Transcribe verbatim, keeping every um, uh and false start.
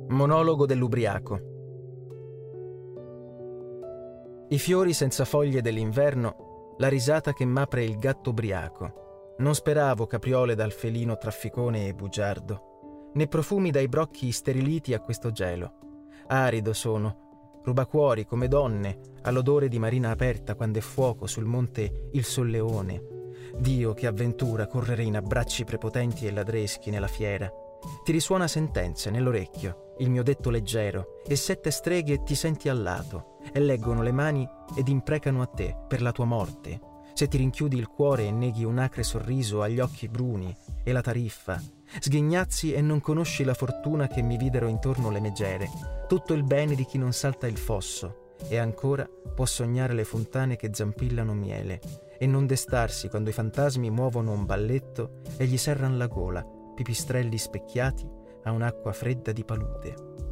Monologo dell'ubriaco. I fiori senza foglie dell'inverno, la risata che m'apre il gatto ubriaco. Non speravo capriole dal felino trafficone e bugiardo, né profumi dai brocchi steriliti a questo gelo. Arido sono, rubacuori come donne, all'odore di marina aperta quando è fuoco sul monte il solleone. Dio, che avventura correre in abbracci prepotenti e ladreschi nella fiera. Ti risuona sentenze nell'orecchio, il mio detto leggero, e sette streghe ti senti al lato, e leggono le mani ed imprecano a te per la tua morte. Se ti rinchiudi il cuore e neghi un acre sorriso agli occhi bruni e la tariffa, sghignazzi e non conosci la fortuna che mi videro intorno le megere, tutto il bene di chi non salta il fosso, e ancora può sognare le fontane che zampillano miele, e non destarsi quando i fantasmi muovono un balletto e gli serran la gola, pipistrelli specchiati a un'acqua fredda di palude.